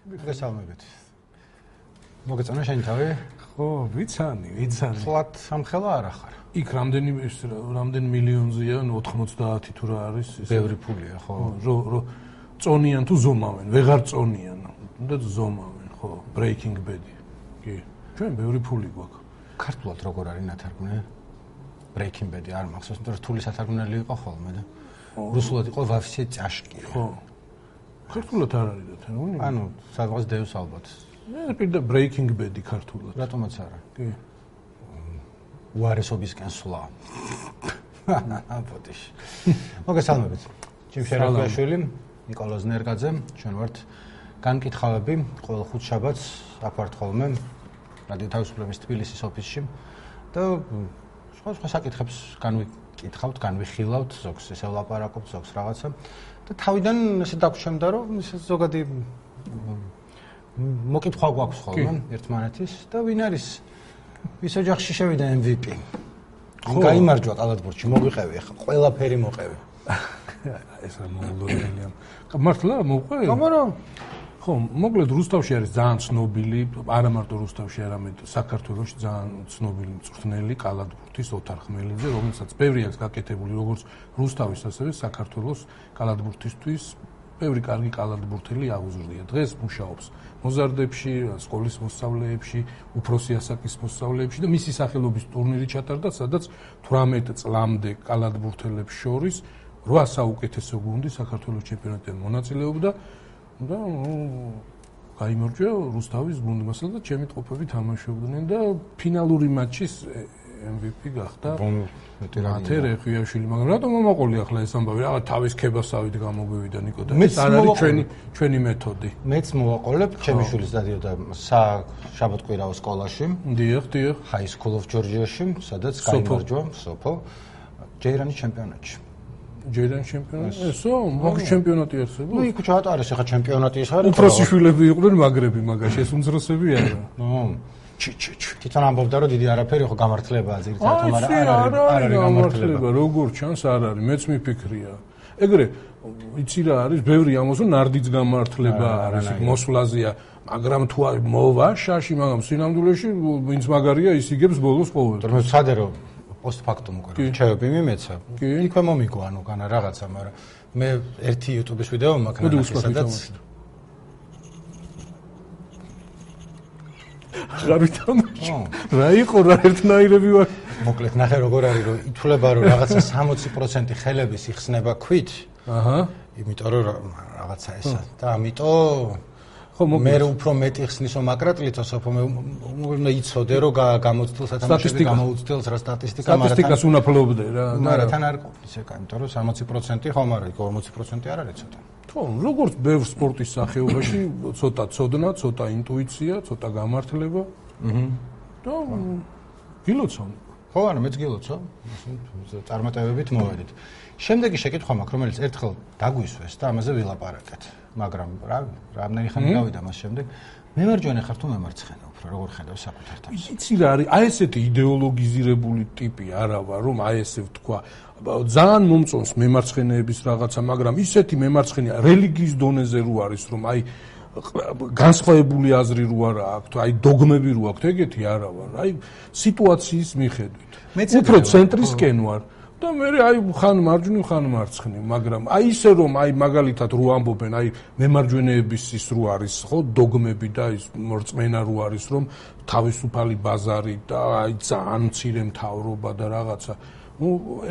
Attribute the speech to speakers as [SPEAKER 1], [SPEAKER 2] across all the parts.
[SPEAKER 1] გესალმებით. მოგეწონა შენი თავი?
[SPEAKER 2] ხო, ვიცანი.
[SPEAKER 1] ხლად სამხელა არ ახარ.
[SPEAKER 2] იქ რამდენი მილიონზეა, 90 თუ რა არის ის.
[SPEAKER 1] ბევრი ფულია, ხო.
[SPEAKER 2] რო წონიან თუ ზომავენ, ვეღარ წონიან. უნდა ზომავენ, ხო, Breaking Bad-ი. კი. ჩვენ ბევრი ფული გვაქვს.
[SPEAKER 1] ქართულად როგორ არის ნათარგმნი? Breaking Bad-ი არ მახსოვს, მაგრამ რთული სათარგმნელი იყო ხოლმე და რუსულად იყო ვაფშე ჭაშკი.
[SPEAKER 2] ხო. ქართულად არ არის და თენონი?
[SPEAKER 1] ანუ სადღაც დევს ალბათ.
[SPEAKER 2] პირდა Breaking Bad-ი ქართულად.
[SPEAKER 1] რატომაც არა?
[SPEAKER 2] კი.
[SPEAKER 1] უარესობისკენ სვლა. აპოტიშ. მოგესალმებით. ჩემი შერაგვაშვილი, ნიკოლოზ ნერგაძე, ჩვენ ვართ განკითხავები ყოველ ხუთშაბათს აქ ვართ ხოლმე რადიო თავისუფლების თბილისის ოფისში და სხვა საკითხებს განვიკითხავთ, განვიხილავთ, ზოგს ესე ვლაპარაკობთ, ზოგს რაღაცა და თავიდან ესე დაგვრჩენდა რომ ესე ზოგადი მოკითხვა გვაქვს ხოლმე ერთმანეთის და ვინ არის ვის ოჯახში შევიდა MVP? გაიმარჯვა კალათბურთში, მოგვიყევი ახლა, ყველაფერი მოყევი.
[SPEAKER 2] ეს რა მოულოდნელია. მართლა მოყვე?
[SPEAKER 1] მაგრამ
[SPEAKER 2] ხო, მოკლედ რუსთავში არის ძალიან ცნობილი, არა მარტო რუსთავში, არამედ საქართველოში ძალიან ცნობილი მწვრთნელი კალათბურთის ოთარ ხმელიძე, რომელსაც ბევრი აქვს გაკეთებული როგორც რუსთავის, ასევე საქართველოს კალათბურთისთვის. ბევრი კარგი კალათბურთელი აღუზრდია. დღეს მუშაობს მოზარდებში, სკოლის მოსწავლეებში, უფროსი ასაკის მოსწავლეებში და მისი სახელობის ტურნირი ჩატარდა, სადაც 18 წლამდე კალათბურთელებს შორის 8 საუკეთესო გუნდი საქართველოს ჩემპიონატზე მონაწილეობდა და გაიმარჯვა რუსთავის გუნდმა, სადაც ჩემი ტყუპები თამაშობდნენ და ფინალური მატჩის MVP გახდა მათე რეხვიაშვილი, მაგრამ რატომ მომაყოლი ახლა ეს ამბავი? რა თავის ქებასავით გამოგვივიდა ნიკო და ეს არ არის ჩვენი მეთოდი.
[SPEAKER 1] მეც მოვაყოლებ, ჩემი შვილის დადიოდა შაბათ-კვირაო სკოლაში.
[SPEAKER 2] დიახ.
[SPEAKER 1] High School of Georgia-ში, სადაც გაიმარჯვა სოფო ჯეირანის ჩემპიონატში.
[SPEAKER 2] ჯეირანის ჩემპიონატი? ესო, მაგ ჩემპიონატი არსებობს?
[SPEAKER 1] ნუ იქ ჩაატარეს ახლა ჩემპიონატი ის არის.
[SPEAKER 2] უფროსი შვილები იყვნენ მაგრები მაგაში, ეს უმცროსები არა.
[SPEAKER 1] თვითონ ამბობდა რომ დიდი არაფერი ხო გამართლებაა ძირითადად, მაგრამ არ არის გამართლება.
[SPEAKER 2] როგორ ჩანს არ არის, მეც მიფიქრია. ეგრე იცი რა არის, ბევრი ამბობს რომ ნარდიც გამართლება არის, მოსვლაზეა, მაგრამ თუ არ მოვა შაში, მაგრამ სინამდვილეში ვინც მაგარია ის იგებს ბოლოს ყოველდღე.
[SPEAKER 1] თორემ სადე რომ პოსტფაქტუმ უკვე რჩევები მიმეცა. იქვე მომიგო ანუ განა რაღაცა, მაგრამ მე ერთი YouTube-ის ვიდეო მაქვს, სადაც რა იყო რა ერთნაირები ვარ.
[SPEAKER 2] მოკლედ
[SPEAKER 1] ნახე როგორ არის რომ ითვლება რომ რაღაცა 60% ხელების იხსნება ქვით. იმიტომ რომ რაღაცა ესა და ამიტომ ხო მე უფრო მეტი ხსნისო მაკრატლით ოსოფო მე უნდა იცოდე რომ გამოცდილ სათამაშოები გამოუცდილს რა
[SPEAKER 2] სტატისტიკას უნაფლობდე რა.
[SPEAKER 1] მაგრამ თან არ ყოფნის ეკა, იმიტომ რომ 60% ხომ არა, 40% არ არის ცოტა.
[SPEAKER 2] ხო, როგორც ბევრ სპორტის სახეობაში, ცოტა ცოდნა, ცოტა ინტუიცია, ცოტა გამართლება. და გილოცავ.
[SPEAKER 1] ხო, არა, მეც გილოცავ. წარმატებებით მოვედით. შემდეგი შეკითხვა მაქვს, რომელიც ერთხელ დაგვისვეს და ამაზე ვილაპარაკეთ. მაგრამ რამდენი ხანი გავიდა მას შემდეგ? მემარჯვენე ხარ თუ მემარცხენე უფრო, როგორ ხედავ საკუთარ თავს?
[SPEAKER 2] იცი რა არის, აი ესეთი იდეოლოგიზირებული ტიპი არა ვარ, რომ აი ესე ვთქვა, ძალიან მომწონს მემარცხენეების რაღაცა, მაგრამ ისეთი მემარცხენეა რელიგიის დონეზე რო არის, რომ აი განსხვავებული აზრი რო არა აქვს, აი დოგმები რო აქვს, ეგეთი არა ვარ. აი სიტუაციის მიხედვით. უფრო ცენტრისკენ ვარ. და მე აი ხან მარჯვნივ ხან მარცხნივ, მაგრამ აი ისე რომ აი მაგალითად რო ამბობენ, აი მემარჯვენეების ის რო არის, ხო, დოგმები და ის მორწმენა რო არის, რომ თავისუფალი ბაზარი და აი ძალიან მცირე მთავრობა და რაღაცა. ნუ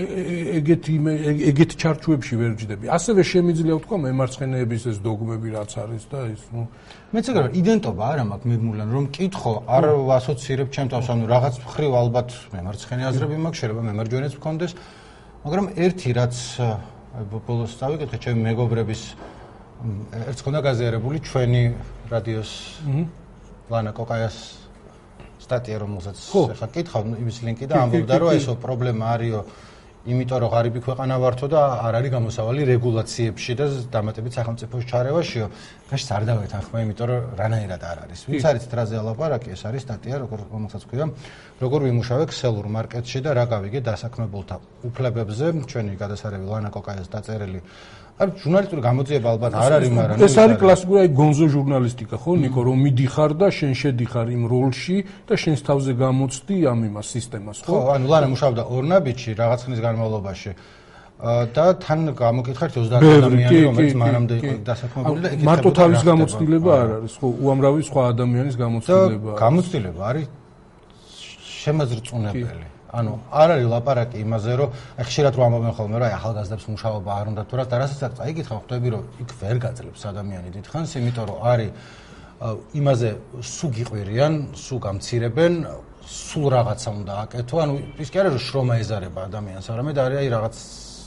[SPEAKER 2] ეგეთი ჩარჩოებში ვერ ჯდები. ასევე შემიძლია ვთქვა მემარცხენეების ეს დოგმები რაც არის და ის ნუ
[SPEAKER 1] მეც ეგრე იდენტობა არა მაქვს მიბმულან რომ მკითხო არ ვასოცირებ ჩემ თავს, ანუ რაღაც მხრივ ალბათ მემარცხენე აზრები მაქვს, შეიძლება მემარჯვენეც მქონდეს, მაგრამ ერთი რაც ბოლოს წავიკითხე ჩემი მეგობრების ერთს ქონდა გაზიარებული ჩვენი რადიოს ლანა კოკაიას სტატია, რომელსაც ახლა კითხავ იმის ლინკი და ამბობდა რომ ესო პრობლემა არისო, იმიტომ რომ ღარიბი ქვეყანა ვართო და არ არის გამოსავალი რეგულაციებში და დამატებით სახელმწიფოს ჩარევაშიო. გაშს არ დავეთანხმე, იმიტომ რომ რანაირად არ არის. ვინც არის დრაზე ალაპარაკი, ეს არის სტატია, რომელსაც ქვია, როგორ ვიმუშავე ქსელურ მარკეტში და რა გავიგე დასაქმებულთა უფლებებზე. ჩვენი გადასარევი ლანა კოკაიას დაწერილი არ ჟურნალისტური გამოძიება ალბათ არ არის, მაგრამ
[SPEAKER 2] ეს არის კლასიკური აი გონზო ჟურნალისტიკა, ხო, ნიკო, რომ მიდიხარ და შენ შედიხარ იმ როლში და შენს თავზე გამოცდი ამ იმას სისტემას, ხო?
[SPEAKER 1] ხო, ანუ ლანა მუშაობდა ორნაბიჯში რაღაც ხნის განმავლობაში. და თან გამოკითხართ 30 ადამიანი, რომელიც მანამდე იყო დასაქმებული და ეკითხებოდა.
[SPEAKER 2] მარტო თავის გამოცდილება არ არის, ხო, უამრავი სხვა ადამიანის გამოცდილება.
[SPEAKER 1] გამოცდილება არის შემაძრწუნებელი. ანუ არ არის ლაპარაკი იმაზე, რომ აი ხშირად რომ ამბობენ ხოლმე, რომ აი ახალგაზრდებს მუშაობა არ უნდა თუ რა და რასაც წაიკითხავ, ხვდები რომ იქ ვერ გაძლებს ადამიანი დიდხანს, იმიტომ რომ არის იმაზე სულ გიყვირიან, სულ გამცირებენ, სულ რაღაცა უნდა აკეთო, ანუ ის კი არა რომ შრომა ეზარება ადამიანს, არამედ არის აი რაღაც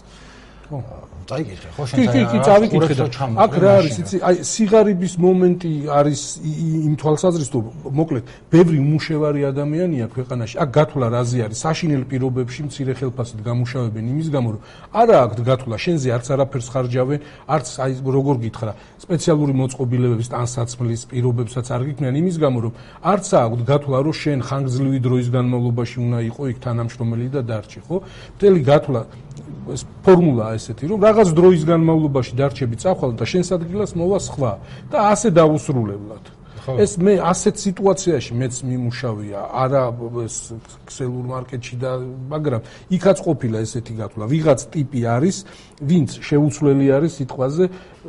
[SPEAKER 1] წაიკითხე, ხო შენ
[SPEAKER 2] კი, წავიკითხე და აქ რა არის, იცი, აი სიღარიბის მომენტი არის იმ თვალსაზრისით, რომ მოკლედ, ბევრი მუშევარი ადამიანია ქვეყანაში, აქ გათვლა რაზე არის, საშინელ პირობებში მცირე ხელფასით გამუშავებენ იმის გამო, რომ არა აქვს გათვლა, შენზე არც არაფერს ხარჯავენ, არც აი როგორ გითხრა, სპეციალური მოწყობილებების ტანსაცმლის პირობებსაც არ გიქმნიან იმის გამო, რომ არც აქვს გათვლა, რომ შენ ხანგრძლივი დროის განმავლობაში უნდა იყო იქ თანამშრომელი და დარჩი, ხო? მთელი გათვლა ეს ფორმულაა ესეთი, რომ რაღაც დროის განმავლობაში დარჩები წახვალ და შენს ადგილას მოვა სხვა და ასე დაუსრულებლად. ეს მე ასეთ სიტუაციაში მეც მიმუშავია, არა ეს ქსელურ მარკეტში და მაგრამ იქაც ყოფილა ესეთი გათვლა. ვიღაც ტიპი არის, ვინც შეუცვლელი არის სიტყვაზე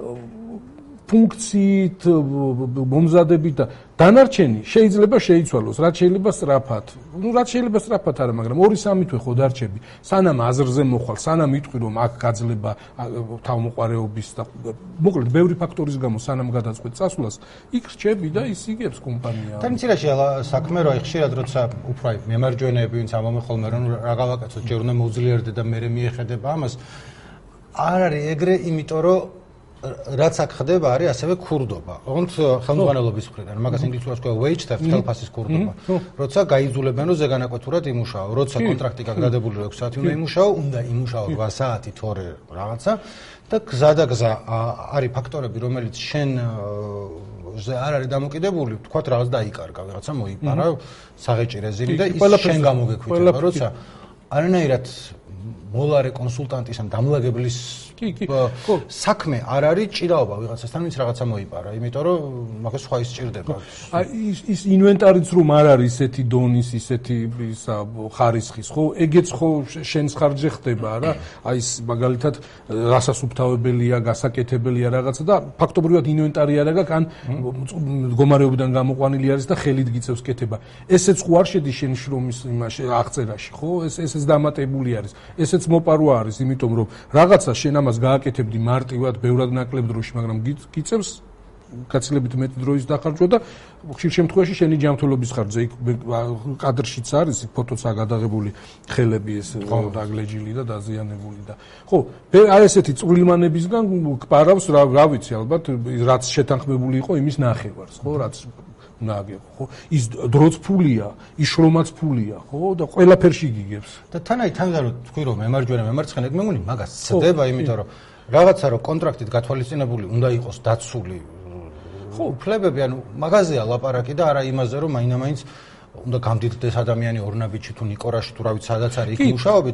[SPEAKER 2] ფუნქციით, მომზადებით და დანარჩენი შეიძლება შეიცვალოს, რაც შეიძლება სწრაფად. ნუ რაც შეიძლება სწრაფად არა, მაგრამ 2-3 თვე ხო დარჩები. სანამ აზრზე მოხვალ, სანამ იტყვი რომ აქ გაძლება თავმოყარეობის და მოკლედ ბევრი ფაქტორის გამო სანამ გადაწყვეტ წასვლას, იქ რჩები და ის იგებს კომპანია.
[SPEAKER 1] თანცირაში საქმე რო აი ხშირად როცა უფრო აი მემარჯვენეები ვინც ამბობენ ხოლმე რომ რა გავაკეთოთ, ჯერ უნდა მოვძლიერდე და მე მიეხედება ამას. არ არის ეგრე, იმიტომ რომ რაც აქ ხდება არის ასევე ქურდობა. ოღონდ ხელმძღვანელობის მხრიდან, მაგას ინგლისურად ქვია wage theft, ხელფასის ქურდობა. როცა გაიძულებენ რომ ზეგანაკვეთურად იმუშაო, როცა კონტრაქტი გაგზადებული 6 საათი უნდა იმუშაო, უნდა იმუშაო 8 საათი თორე რაღაცა და გზადაგზა არის ფაქტორები, რომელიც შენ არ არის დამოკიდებული, თქვათ რაღაც დაიკარგა, რაღაცა მოიპარა, საღეჭი რეზილი და ის შენ გამოგექვიტება, როცა არანაირად მოლარე კონსულტანტის ან დამლაგებლის საქმე არ არის ჭირაობა ვიღაცასთან, ვინც რაღაცა მოიპარა, იმიტომ რომ მაგას სხვა ის ჭირდება.
[SPEAKER 2] აი ის ინვენტარიც რომ არ არის ისეთი დონის, ისეთი ხარისხის, ხო? ეგეც ხო შენს ხარჯზე ხდება რა. აი ის მაგალითად გასასუფთავებელია, გასაკეთებელია რაღაცა და ფაქტობრივად ინვენტარი არ აქვს, ან მდგომარეობიდან გამოყვანილი არის და ხელით გიწევს კეთება. ესეც ხო არ შედის შენ შრომის იმაში აღწერაში, ხო? ესეც დამატებული არის. ესეც მოპარვა არის, იმიტომ რომ რაღაცა შენ ამას გააკეთებდი მარტივად, ბევრად ნაკლებ დროში, მაგრამ გიწევს გაცილებით მეტი დროის დახარჯვა და ხშირ შემთხვევაში შენი ჯანმრთელობის ხარჯზე იქ კადრშიც არის, ფოტოცაა გადაღებული ხელები ეს დაგლეჯილი და დაზიანებული და ხო, აი ესეთი წვრილმანებისგან გპარავს რა ვიცი ალბათ, რაც შეთანხმებული იყო იმის ნახევარს, ხო, რაც ნაგებო, ხო? ის დროც ფულია, ის შრომაც ფულია, ხო? და ყველაფერში გიგებს.
[SPEAKER 1] და თან რომ თქვი რომ მემარჯვენე მემარცხენე, მე მგონი მაგას ცდება, იმიტომ რომ რაღაცა რომ კონტრაქტით გათვალისწინებული უნდა იყოს დაცული. ხო, უფლებები, ანუ მაგაზეა ლაპარაკი და არა იმაზე, რომ მაინამაინც უნდა გამდიდდეს ადამიანი ორნაბიჯში თუ ნიკორაში თუ რა ვიცი, სადაც არის იქ მუშაობით.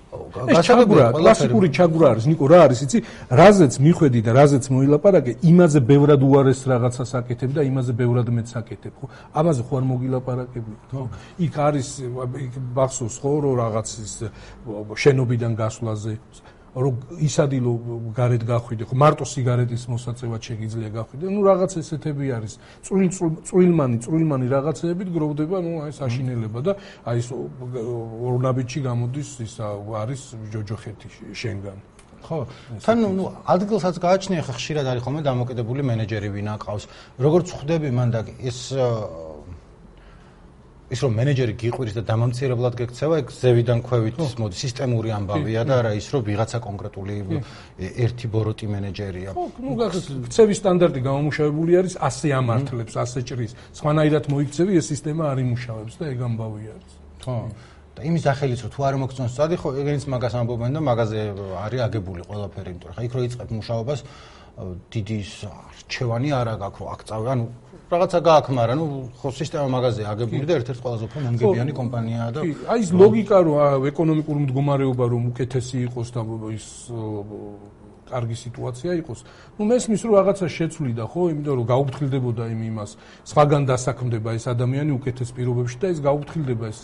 [SPEAKER 2] კლასიკური ჩაგვრა არის, ნიკო, რა არის, იცი, რაზეც მიხვედი და რაზეც მოილაპარაკე, იმაზე ბევრად უარეს რაღაცას აკეთებ და იმაზე ბევრად მეც აკეთებ, ხო? ამაზე ხო არ მოგილაპარაკები, ხო? იქ არის ბახსოვს ხო, რომ რაღაც ის შენობიდან გასვლაზე რომ ისადილო გარეთ გახვიდე, ხო, მარტო სიგარეტის მოსაწევად შეგიძლია გახვიდე. ნუ რაღაც ესეთები არის. წვრილმანი რაღაცეებით გროვდება, ნუ აი საშინელება და აი ეს ორნაბიჯში გამოდის ის არის ჯოჯოხეთი შენგან.
[SPEAKER 1] ხო, თან ნუ ადგილსაც გააჩნია, ხა ხშირად არის ხოლმე დამოკიდებული მენეჯერი ვინ აკავს. როგორც ხვდები მან და ის რომ მენეჯერი გიყვირის და დამამცირებლად გექცევა, ეგ ზევიდან ქვევით მოდი სისტემური ამბავია და არა ის რომ ვიღაცა კონკრეტული ერთი ბოროტი მენეჯერია.
[SPEAKER 2] ხო, ნუ ქცევის სტანდარტი გამომუშავებული არის, ასე ამართლებს, ასე ჭრის. სხვანაირად მოიქცევი, ეს სისტემა არ იმუშავებს და ეგ ამბავი არის.
[SPEAKER 1] ხო. და იმის სახელით რომ თუ არ მოგწონს წადი, ხო, ეგენიც მაგას ამბობენ და მაგაზე არის აგებული ყველაფერი, იმიტომ რომ ხა იქ რო იწყებ მუშაობას, დიდი რჩევანი არა გაქვს, რომ აქ წავი, ანუ რაღაცა გააქვს, მაგრამ ნუ ხო სისტემა მაგაზე აგებული და ერთ-ერთი ყველაზე უფრო მომგებიანი კომპანიაა და
[SPEAKER 2] აი ეს ლოგიკა რომ ეკონომიკური მდგომარეობა რომ უკეთესი იყოს და ის კარგი სიტუაცია იყოს. მესმის რომ რაღაცა შეცვლიდა ხო, იმიტომ რომ გაუფრთხილდებოდა იმას. სხვაგან დასაქმდება ეს ადამიანი უკეთეს პირობებში და ეს გაუფრთხილდება ეს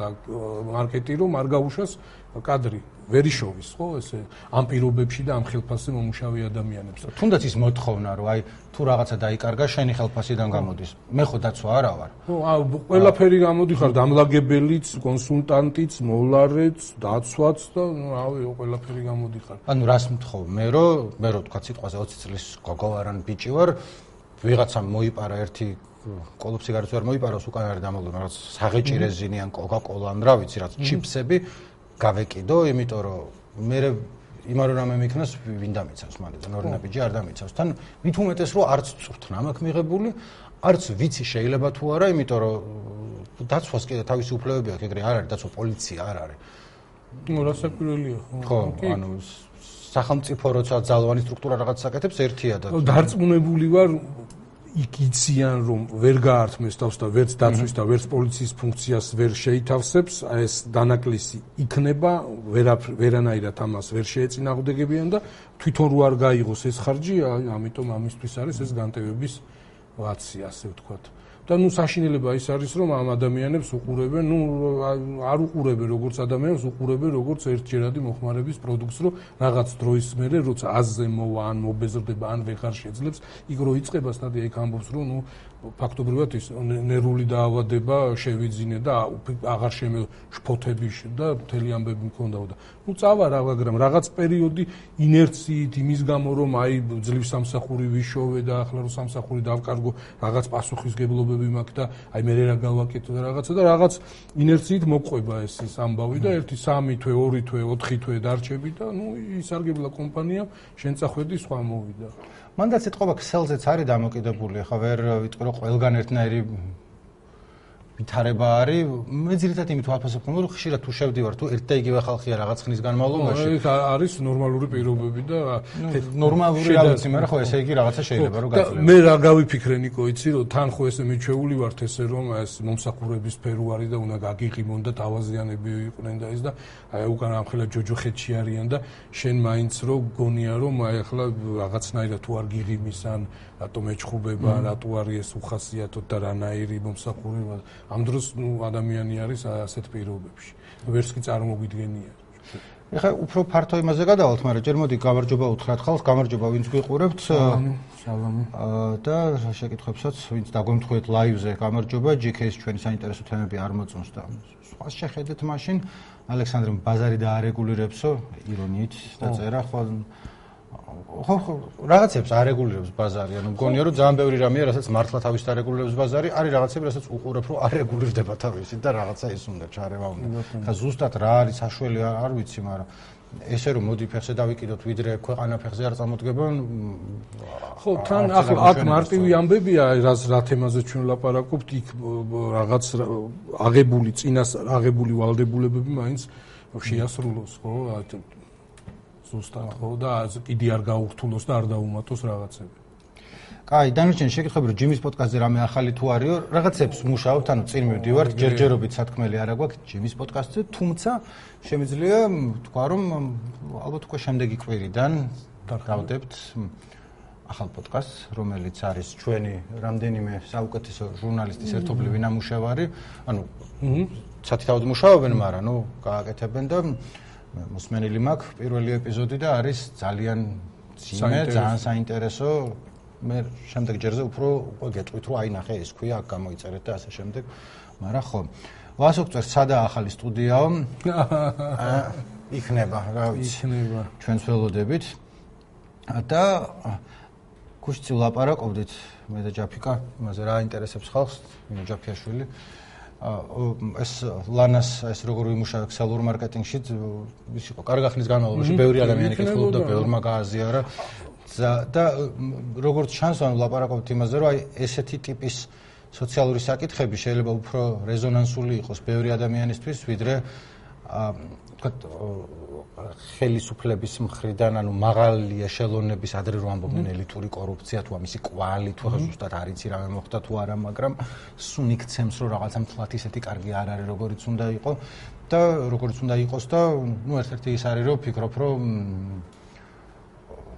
[SPEAKER 2] მარკეტი რომ არ გაუშვას კადრი. ვერიშოვის ხო ესე ამ პირობებში და ამ ხელფასზე მომუშავე ადამიანებს.
[SPEAKER 1] თუნდაც ის მოთხოვნა რომ აი თუ რაღაცა დაიკარგა შენი ხელფასიდან გამოდის. მე ხო დაცვა არა ვარ.
[SPEAKER 2] ხო, ყველაფერი გამოდიხარ, დამლაგებელიც, კონსულტანტიც, მოლარეც, დაცვაც და რავი, ყველაფერი გამოდიხარ.
[SPEAKER 1] ანუ რას მთხოვ? მე რო თქვა სიტყვაზე 20 წლის გოგო ვარ ან ბიჭი ვარ, ვიღაცამ მოიპარა ერთი კოლოფ სიგარეტს ვერ მოიპარავს უკან არის დამალული რაღაც საღეჭი რეზინი ან კოკა-კოლა ან რა ვიცი რაც ჩიპსები გავეკიდო, იმიტომ რომ მე იმარო რამე მიქნას ვინ დამიცავს მანდ ნორი ნაბიჯი არ დამიცავს. თან მით უმეტეს რომ არც წვრთნა მაქვს მიღებული, არც ვიცი შეიძლება თუ არა, იმიტომ რომ დაცვას კიდე თავისი უფლებები აქვს, ეგრე არ არის დაცვა პოლიცია არ არის.
[SPEAKER 2] ნუ რასაკვირველია
[SPEAKER 1] ხო, ანუ სახელმწიფო როცა ძალოვანი სტრუქტურა რაღაც საკეთებს ერთია და
[SPEAKER 2] დარწმუნებული ვარ იქ იციან რომ ვერ გაართმეს თავს და ვერც დაცვის და ვერც პოლიციის ფუნქციას ვერ შეითავსებს, ეს დანაკლისი იქნება, ვერანაირად ამას ვერ შეეწინააღმდეგებიან და თვითონ რო არ გაიღოს ეს ხარჯი, ამიტომ ამისთვის არის ეს განტევების ვაცი, ასე ვთქვათ. და ნუ საშინელება ის არის რომ ამ ადამიანებს უყურებენ, ნუ არ უყურებენ როგორც ადამიანებს, უყურებენ როგორც ერთჯერადი მოხმარების პროდუქტს, რომ რაღაც დროის მერე როცა აზზე მოვა ან მობეზრდება ან ვეღარ შეძლებს, იქ რო იწყება სტადია იქ ამბობს რომ ნუ ფაქტობრივად ის ნერვული დაავადება შევიძინე და აღარ შემეშფოთები და მთელი ამბები მქონდა და ნუ წავა რა, მაგრამ რაღაც პერიოდი ინერციით იმის გამო რომ აი ძლივ სამსახური ვიშოვე და ახლა რომ სამსახური დავკარგო რაღაც პასუხისგებლობები მაქვს და აი მე რა გავაკეთო და რაღაცა და რაღაც ინერციით მოყვება ეს ამბავი და 1 3 თვე 2 თვე 4 თვე დარჩები და ნუ ისარგებლა კომპანიამ შენ წახვედი სხვა მოვიდა.
[SPEAKER 1] მანდაც ეთყობა ქსელზეც არის დამოკიდებული, ხა ვერ ვიტყვი რომ ყველგან ერთნაირი ვითარება არის. მე ძირითადად იმით ვაფასებ, რომ ხშირად თუ შევდივარ, თუ ერთ და იგივე ხალხია რაღაც ხნის განმავლობაში.
[SPEAKER 2] არის ნორმალური პირობები და
[SPEAKER 1] ნორმალური რა ვიცი, მაგრამ ხო ესე იგი რაღაცა შეიძლება რომ გაძლევო.
[SPEAKER 2] მე რა გავიფიქრე ნიკო, იცი რომ თან ხო ესე მიჩვეული ვართ ესე რომ ეს მომსახურების სფეროარი და უნდა გაგიღიმონ და დავაზიანები იყვნენ და ეს და აი უკან ამხელა ჯოჯოხეთში არიან და შენ მაინც რო გონია რომ აი ახლა რაღაცნაირად თუ არ გიღიმის ან რატომ ეჩხუბება, რატო არის ეს უხასიათო და რანაირი მომსახურება. ამ დროს ნუ ადამიანი არის ასეთ პირობებში. ვერც კი წარმოგიდგენია.
[SPEAKER 1] ეხლა უფრო ფართო იმაზე გადავალთ, მაგრამ ჯერ მოდი გამარჯობა უთხრათ ხალხს, გამარჯობა ვინც გვიყურებთ.
[SPEAKER 2] სალამი.
[SPEAKER 1] და შეკითხვებსაც ვინც დაგვემთხვიეთ ლაივზე, გამარჯობა, GK-ს ჩვენი საინტერესო თემები არ მოწონს და სხვას შეხედეთ მაშინ. ალექსანდრემ ბაზარი დაარეგულირებსო, ირონიით დაწერა, ხო რაღაცებს არეგულირებს ბაზარი, ანუ მგონია რომ ძალიან ბევრი რამეა, რასაც მართლა თავის არეგულირებს ბაზარი, არის რაღაცები, რასაც უყურებ რომ არეგულირდება თავისი და რაღაცა ის უნდა ჩარევა უნდა. ხა ზუსტად რა არის საშველი არ ვიცი, მაგრამ ესე რომ მოდი ფეხზე დავიკიდოთ, ვიდრე ქვეყანა ფეხზე არ წამოდგება.
[SPEAKER 2] ხო, თან ახლა აქ მარტივი ამბებია, რა თემაზე ჩვენ ლაპარაკობთ, იქ რაღაც აღებული წინას აღებული ვალდებულებები მაინც შეასრულოს, ხო? ზუსტად ხო და კიდე არ გაურთულოს და არ დაუმატოს რაღაცები.
[SPEAKER 1] კაი, დანარჩენი შეკითხები რომ ჯიმის პოდკასტზე რამე ახალი თუ არისო, რაღაცებს მუშაობთ, ანუ წინ მივდივართ, ჯერჯერობით სათქმელი არ აგვაქვს ჯიმის პოდკასტზე, თუმცა შემიძლია თქვა რომ ალბათ უკვე შემდეგი კვირიდან დავდებთ ახალ პოდკასტს, რომელიც არის ჩვენი რამდენიმე საუკეთესო ჟურნალისტის ერთობლივი ნამუშევარი, ანუ სათითაოდ მუშაობენ, მაგრამ ნუ გააკეთებენ და მოსმენილი მაქვს პირველი ეპიზოდი და არის ძალიან ძიმე, ძალიან საინტერესო. მე შემდეგ ჯერზე უფრო გეტყვით რომ აი ნახე ეს ქვია, აქ გამოიწერეთ და ასე შემდეგ. მაგრამ ხო. ვასოქწევს სადა ახალი სტუდიაო. იქნება, რა ვიცი. იქნება. ჩვენს ველოდებით. და გუშინ ვლაპარაკობდით მე და ჯაფიკა, იმაზე რა ინტერესებს ხალხს, მინო ჯაფიაშვილი. ეს ლანას ეს როგორ ვიმუშავა ქსელურ მარკეტინგში, ის იყო კარგი ხნის განმავლობაში, ბევრი ადამიანი კითხულობდა, ბევრმა გააზიარა და როგორც ჩანს, ანუ ლაპარაკობთ იმაზე, რომ აი ესეთი ტიპის სოციალური საკითხები შეიძლება უფრო რეზონანსული იყოს ბევრი ადამიანისთვის, ვიდრე ვთქვათ ხელისუფლების მხრიდან, ანუ მაღალი ეშელონების ადრე რო ამბობდნენ ელიტური კორუფცია თუ ამისი კვალი თუ ზუსტად არ იცი რამე მოხდა თუ არა, მაგრამ სულ იქცემს რომ რაღაცა მთლად ისეთი კარგი არ არის როგორიც უნდა იყო და როგორც უნდა იყოს და ნუ ერთ-ერთი ის არის რომ ფიქრობ რომ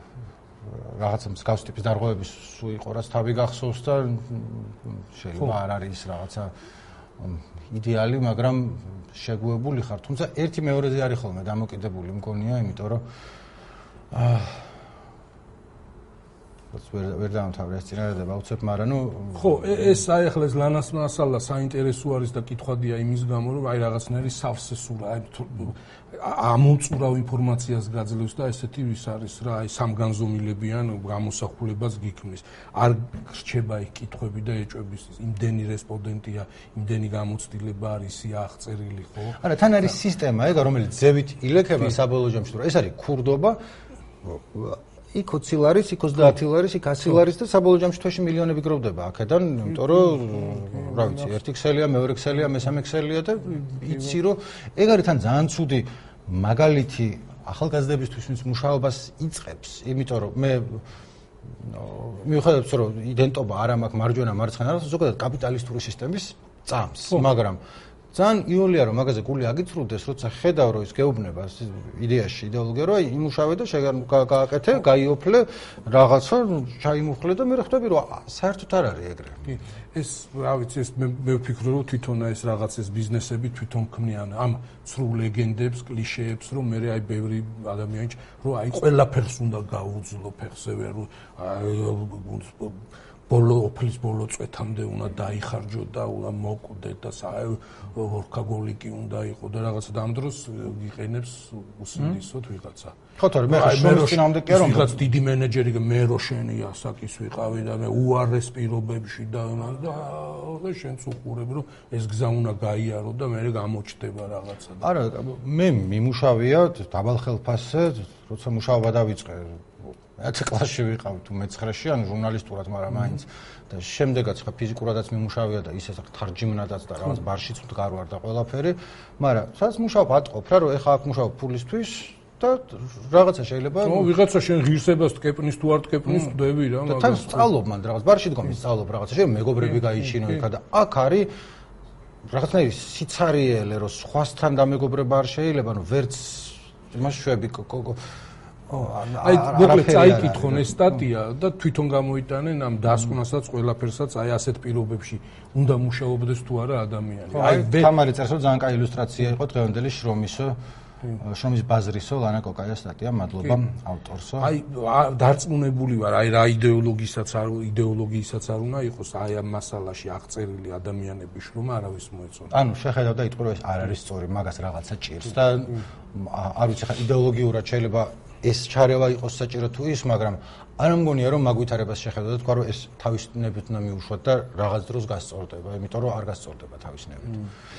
[SPEAKER 1] რაღაცა მსგავს ტიპის დარღვევები სულ იყო, რაც თავი გახსოვს და შეიძლება არ არის ის რაღაცა იდეალი, მაგრამ შეგუებული ხარ. თუმცა ერთი მეორეზე არის ხოლმე დამოკიდებული მგონია, იმიტომ რომ ვერ დავამთავრე ეს წინარედა გავუცებ, მაგრამ
[SPEAKER 2] ხო, ეს აი ახლა ეს ლანას მასალა საინტერესო არის და კითხვადია იმის გამო, რომ აი რაღაცნაირი სავსე სულ აი ამოწურავ ინფორმაციას გაძლევს და ესეთი ვის არის რა, აი სამგანზომილებიან გამოსახულებას გიქმნის. არ რჩება იქ კითხვები და ეჭვების, იმდენი რესპონდენტია, იმდენი გამოცდილება არის აღწერილი, ხო?
[SPEAKER 1] არა, თან არის სისტემა, ეგ რომელიც ზევით ილექება საბოლოო ჯამში, რომ ეს არის ქურდობა იქ 20 ლარის, იქ 30 ლარის, იქ 100 ლარის და საბოლოო ჯამში თვეში მილიონები გროვდება აქედან, იმიტომ რომ რა ვიცი, ერთი ქსელია, მეორე ქსელია, მესამე ქსელია და იცი რომ ეგ არის თან ძალიან ცუდი მაგალითი ახალგაზრდებისთვის, ვინც მუშაობას იწყებს, იმიტომ რომ მე მიუხედავად რომ იდენტობა არ მაქვს მარჯვენა მარცხენა, ზოგადად კაპიტალისტური სისტემის წამს, მაგრამ ძალიან იოლია რომ მაგაზე გული აგიწრუდეს, როცა ხედავ რომ ის გეუბნება იდეაში იდეოლოგია რომ იმუშავე და გააკეთე, გაიოფლე რაღაცა, ჩაიმუხლე და მე ხვდები რომ საერთოდ არ არის ეგრე.
[SPEAKER 2] ეს რა ვიცი, ეს მე ვფიქრობ რომ თვითონ ეს რაღაც ეს ბიზნესები თვითონ ქმნიან ამ ცრუ ლეგენდებს, კლიშეებს, რომ მე აი ბევრი ადამიანი რომ აი ყველაფერს უნდა გაუძლო ფეხსევე, რომ ოფლის ბოლო წვეთამდე უნდა დაიხარჯო და უნდა მოკვდე და ორქაგოლი კი უნდა იყო და რაღაცა და ამ დროს იყენებს უსინდისოდ ვიღაცა.
[SPEAKER 1] ხო, თორემ მე შრომისწინააღმდეგ კი არ ვამბობ.
[SPEAKER 2] ვიღაც დიდი მენეჯერი მე რო შენი ასაკის ვიყავი და მე უარეს პირობებში და შენც უყურებ რომ ეს გზა უნდა გაიარო და მე გამოჩდება რაღაცა.
[SPEAKER 1] არა, მე მიმუშავია დაბალ ხელფასზე, როცა მუშაობა დავიწყე 10 კლასში ვიყავ თუ მე-9-ში, ანუ ჟურნალისტურად, მაგრამ მაინც და შემდეგაც ხა ფიზიკურადაც მიმუშავია და ისე თარჯიმნადაც და რაღაც ბარშიც ვდგარ ვარ და ყველაფერი, მაგრამ სადაც მუშაობ ატყობ რა, რომ ეხა აქ მუშაობ ფულისთვის და რაღაცა შეიძლება
[SPEAKER 2] ვიღაცა შენ ღირსებას ტკეპნის თუ არ ტკეპნის ხვდები რა,
[SPEAKER 1] მაგრამ თან სწავლობ მან რაღაც ბარში დგომის სწავლობ რაღაცა, შეიძლება მეგობრები გაიჩინო იქა და აქ არის რაღაცნაირი სიცარიელე, რომ სხვასთან დამეგობრება არ შეიძლება, ну ვერც იმას შვები
[SPEAKER 2] აი მოკლედ წაიკითხონ ეს სტატია და თვითონ გამოიტანენ ამ დასკვნასაც ყველაფერსაც აი ასეთ პირობებში უნდა მუშაობდეს თუ არა ადამიანი.
[SPEAKER 1] აი თამარი წერს რომ ძალიან კაი ილუსტრაცია იყო დღევანდელი შრომის ბაზრისო ლანა კოკაია სტატია, მადლობა ავტორსო.
[SPEAKER 2] აი დარწმუნებული ვარ, აი რა იდეოლოგიისაც არ უნდა იყოს აი ამ მასალაში აღწერილი ადამიანების შრომა არავის მოეწონა.
[SPEAKER 1] ანუ შეხედავ და იტყვი რომ ეს არ არის სწორი, მაგას რაღაცა ჭირს და არ ვიცი ხა იდეოლოგიურად შეიძლება ეს ჩარევა იყოს საჭირო თუ ის, მაგრამ არ მგონია რომ მაგვითარებას შეხედავ და თქვა რომ ეს თავისნებით უნდა მიუშვათ და რაღაც დროს გასწორდება, იმიტომ რომ არ გასწორდება თავისნებით.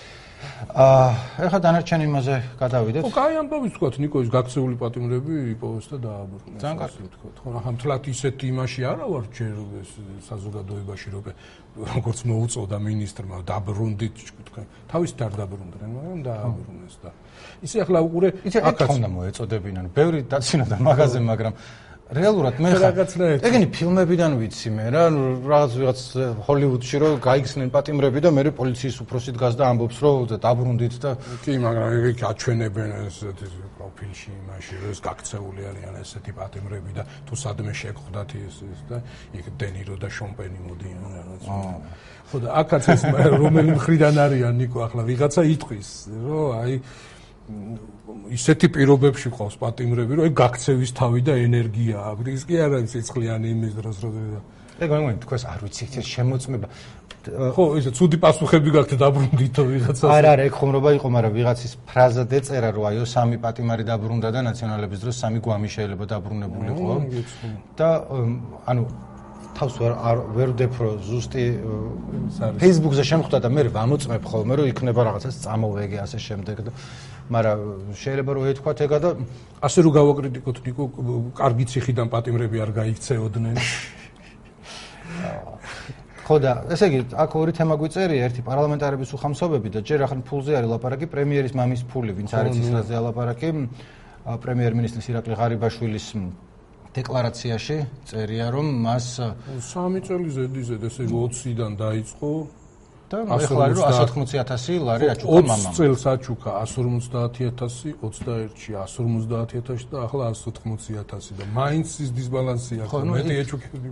[SPEAKER 1] ეხლა დანარჩენ იმაზე გადავიდეთ.
[SPEAKER 2] ხო, კაი ამბობიც თქვა ნიკოის გაქცეული პატიმრები იპოვეს და დააბრუნეს.
[SPEAKER 1] ძალიან კარგი
[SPEAKER 2] თქვა. ხო, ახლა მთლად ისეთ იმაში არა ვარ ჯერ საზოგადოებაში რომ როგორც მოუწოდა მინისტრმა დაბრუნდით თქვენ. თავის არ დაბრუნდნენ, მაგრამ დააბრუნეს და ისე ახლა უყურე
[SPEAKER 1] აქაც უნდა მოეწოდებინან. ბევრი დაცინოდა მაგაზე, მაგრამ რეალურად მე ეგენი ფილმებიდან ვიცი მე რა, რაღაც ჰოლივუდში რომ გაიხსნენ პატიმრები და მე პოლიციის უფროსი დგას და ამბობს რომ დაბრუნდით და
[SPEAKER 2] კი, მაგრამ ეგ აჩვენებენ ესეთი პროფილში იმაში რომ ეს გაქცეული არიან ესეთი პატიმრები და თუ სადმე შეგხვდათ ეს და იქ დენირო და შომპენი მოდიან რაღაც. ხო და აქაც ეს რომელი მხრიდან არიან ნიკო ახლა ვიღაცა იტყვის რომ აი ისეთი პირობებში ყავს პატიმრები, რომ გაქცევის თავი და ენერგია აქვს. ის კი არ არის სიცხლიანი იმის დროს, რომ
[SPEAKER 1] ეგ მე თქვენს არ ვიცი, ეს შემოწმება.
[SPEAKER 2] ხო, ისე ცუდი პასუხები გაქვთ დაბრუნდითო ვიღაცას.
[SPEAKER 1] არა, ეგ ხომრობა იყო, მაგრამ ვიღაცის ფრაზა დეწერა, რომ აიო 3 პატიმარი დაბრუნდა და ნაციონალების დროს 3 გვამი შეიძლება დაბრუნებულიყო. და ანუ თავს ვერ ვდეფრო ზუსტი Facebook-ზე შემხვდა და მე ვამოწმებ ხოლმე, რომ იქნება რაღაცას წამოვეგე ასე შემდეგ და მაგრამ შეიძლება რომ ეთქვათ ეგა და
[SPEAKER 2] ასე რომ გავაკრიტიკოთ ნიკო, კარგი ციხიდან პატიმრები არ გაიქცეოდნენ.
[SPEAKER 1] ხო და ესე იგი აქ ორი თემა გვიწერია, ერთი პარლამენტარების უხამსობები და ჯერ ახლა ფულზე არის ლაპარაკი, პრემიერის მამის ფული, ვინც არის ის რაზე ლაპარაკი, პრემიერ-მინისტრის ირაკლი ღარიბაშვილის დეკლარაციაში წერია რომ მას
[SPEAKER 2] 3 წელი ზედიზედ ესე 20-დან დაიწყო
[SPEAKER 1] და ეხლა რომ 180,000 ლარი აჩუქა მამამ.
[SPEAKER 2] 20 წელს აჩუქა 150,000, 21-ში 150,000 და ახლა 180,000 და მაინც ის დისბალანსი აქვს. მეტი ეჩუქები.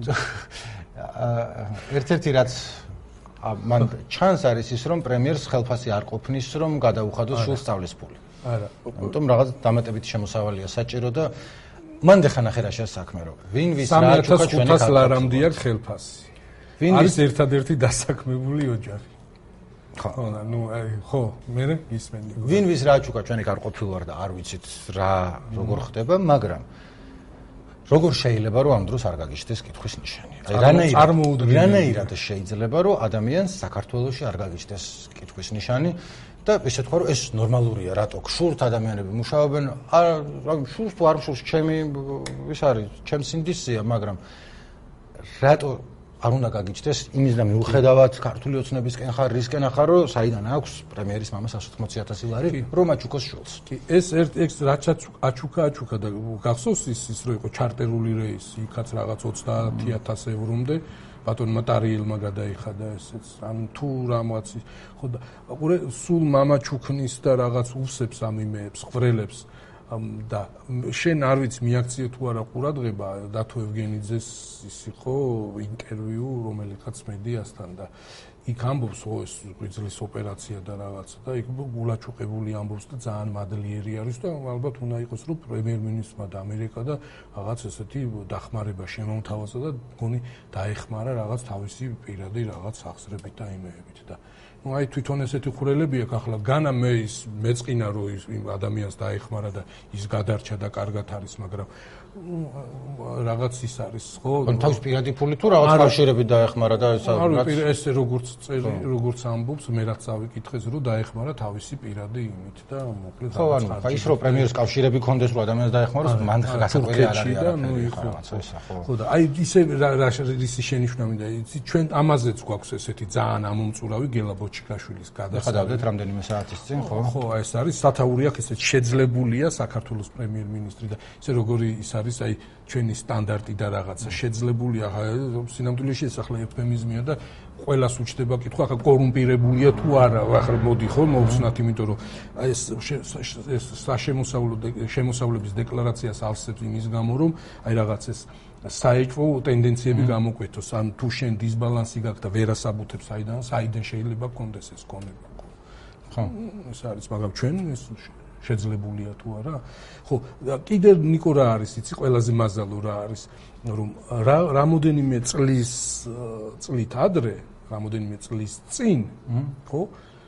[SPEAKER 1] ერთ-ერთი რაც მან ჩანს არის ის რომ პრემიერს ხელფასი არ ყოფნის რომ გადაუხადოს სულ სწავლის ფული.
[SPEAKER 2] არა.
[SPEAKER 1] ამიტომ რაღაც დამატებითი შემოსავალია საჭირო და მან დახანახე რა საქმე რომ ვინ ვის რა აჩუქა ჩვენი
[SPEAKER 2] 3,500 ლარამდე აქვს ხელფასი. არის ერთადერთი დასაქმებული ოჯახი. ხო, ხო, მე ისმენდი.
[SPEAKER 1] ვინ ვის რა აჩუქა ჩვენი გარყოფილ ვარ და არ ვიცით რა როგორ ხდება, მაგრამ როგორ შეიძლება რომ ამ დროს არ გაგიჩნდეს კითხვის ნიშანი? აი რანაირად შეიძლება რომ ადამიანს საქართველოში არ გაგიჩნდეს კითხვის ნიშანი და ესე თქვა რომ ეს ნორმალურია, რატო გშურთ ადამიანები მუშაობენ, შურს თუ არ შურს ჩემი ის არის, ჩემს ინდისია, მაგრამ რატო არ უნდა გაგიჩნდეს იმის და მიუხედავად ქართული ოცნებისკენ ხარ, რისკენ ახარ რომ საიდან აქვს პრემიერის მამას 180,000 ლარი რომ აჩუქოს შულს.
[SPEAKER 2] კი, ეს რაც აჩუქა და გახსოვს ის რომ იყო ჩარტერული რეისი, იქაც რაღაც 30,000 ევრომდე ბატონმა ტარიელმა გადაიხადა ესეც. ანუ თუ რამაცი ხო და ყურე სულ მამა ჩუქნის და რაღაც უსებს ამ იმეებს, ხრელებს და შენ არ ვიცი მიაქციე თუ არა ყურადღება დათო ევგენიძეს ის იყო ინტერვიუ რომელიღაც მედიასთან და იქ ამბობს ეს გვიძლის ოპერაცია და რაღაცა და იქ გულაჩუყებული ამბობს და ძალიან მადლიერი არის და ალბათ უნდა იყოს რომ პრემიერ-მინისტრმა და ამერიკა და რაღაც ესეთი დახმარება შემომთავაზა და გონი დაეხმარა რაღაც თავისი პირადი რაღაც ახსრებით და იმეებით და ну აი თვითონ ესეთი ხურელები აქვს ახლა განა მე ის მეწყინა რომ ის ადამიანს დაეხმარა და ის გადარჩა და კარგად არის მაგრამ რაღაც ის არის ხო
[SPEAKER 1] თავის პირადი ფული თუ რაღაც კავშირები დაეხმარა და
[SPEAKER 2] ეს როგორც ამბობს მე რაც ავიკითხეს რომ დაეხმარა თავისი პირადი იმით და მოკლედ
[SPEAKER 1] ხო ანუ ის რომ პრემიერის კავშირები კონდეს რომ ადამიანს დაეხმაროს მან გასაკვირი არ არის
[SPEAKER 2] ხო და აი ისე ისი შენიშვნა მინდა იცი ჩვენ ამაზეც გვაქვს ესეთი ძალიან ამომწურავი გელა ბოჩიკაშვილის
[SPEAKER 1] გადასადავდეთ რამდენიმე საათის წინ ხო
[SPEAKER 2] ხო ეს არის სათაური აქ ესე შეძლებულია საქართველოს პრემიერ-მინისტრი და ესე როგორი ის არის აი ჩვენი სტანდარტი და რაღაცა შეძლებულია სინამდვილეში ეს ახლა ეფემიზმია და ყველას უჩდება კითხვა ახლა კორუმპირებულია თუ არა ახლა მოდი ხო მოვხსნათ იმიტომ რომ აი ეს შემოსავლების დეკლარაციას ალსებს იმის გამო რომ აი რაღაც ეს საეჭვო ტენდენციები გამოკვეთოს ან თუ შენ დისბალანსი გაქვს და ვერასაბუთებს საიდან შეიძლება გქონდეს ეს კონება ხო ეს არის მაგრამ ჩვენ ეს შეძლებულია თუ არა ხო კიდე ნიკო რა არის იცი ყველაზე მაზალო რა არის რომ რამოდენიმე წლით ადრე რამოდენიმე წლის წინ ხო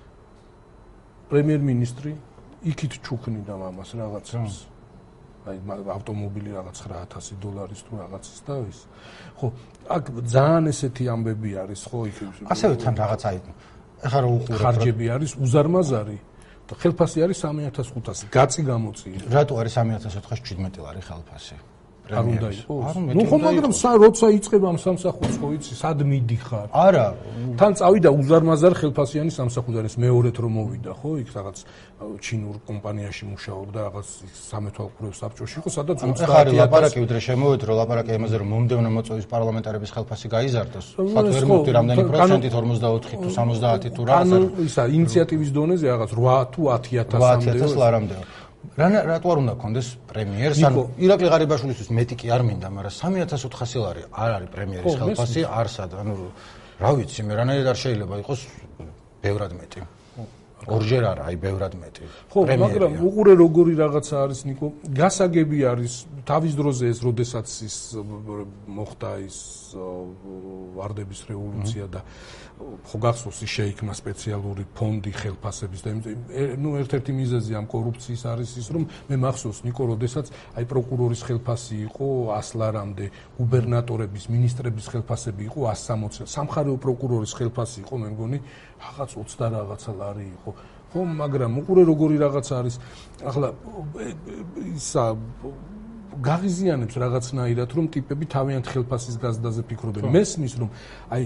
[SPEAKER 2] პრემიერ-მინისტრი იქით ჩუქნიდა მამას რაღაცებს აი ავტომობილი რაღაც $9,000 თუ რაღაცის და ის ხო აქ ძალიან ესეთი ამბები არის ხო იქ
[SPEAKER 1] ასევე თან რაღაც აი ახლა რო უყურებ
[SPEAKER 2] ხარჯები არის უზარმაზარი და ხელფასი არის 3,500 გაწი გამოწია
[SPEAKER 1] რატო არის 3,417 ლარი ხელფასი
[SPEAKER 2] არ უნდა იყოს. ნუ ხო მაგრამ როცა იწყება ამ სამსახურს ხო იცი სად მიდიხარ?
[SPEAKER 1] არა,
[SPEAKER 2] თან წავიდა უზარმაზარ ხელფასიანი სამსახურს მეორეთ რომ მოვიდა ხო იქ რაღაც ჩინურ კომპანიაში მუშაობდა რაღაც სამეთვალყურეო საბჭოში იყო სადაც
[SPEAKER 1] 30,000 ლაპარაკი უდრე შემოვედი რომ ლაპარაკი ამაზე რომ მომდევნო მოწვევის პარლამენტარების ხელფასი გაიზარდოს. თქვა ვერ მოვდი რამდენი პროცენტით 54 თუ 70 თუ რაღაცა.
[SPEAKER 2] ანუ ისა ინიციატივის დონეზე რაღაც 8 თუ 10,000
[SPEAKER 1] ლარამდე. რატო არ უნდა გქონდეს პრემიერს? ანუ ირაკლი ღარიბაშვილისთვის მეტი კი არ მინდა, მაგრამ 3,400 ლარი არ არის პრემიერის ხელფასი, არსად. ანუ რა ვიცი, მე რანაირად არ შეიძლება იყოს ბევრად მეტი. ორჯერ არა, აი ბევრად მეტი.
[SPEAKER 2] ხო, მაგრამ უყურე როგორი რაღაცა არის ნიკო, გასაგები არის თავის დროზე ეს, როდესაც ის მოხდა ის ვარდების რევოლუცია და ხო გახსოვს შეიქმნა სპეციალური ფონდი ხელფასების და ნუ ერთ-ერთი მიზეზი ამ კორუფციის არის ის რომ მე მახსოვს ნიკო როდესაც აი პროკურორის ხელფასი იყო 100 ლარამდე გუბერნატორების მინისტრების ხელფასები იყო 160 სამხარეო პროკურორის ხელფასი იყო მე მგონი რაღაც 20 რაღაცა ლარი იყო ხო მაგრამ უყურე როგორი რაღაცა არის ახლა ისა გაღიზიანებს რაღაცნაირად რომ ტიპები თავიანთ ხელფასის გაზდაზე ფიქრობენ მესმის რომ აი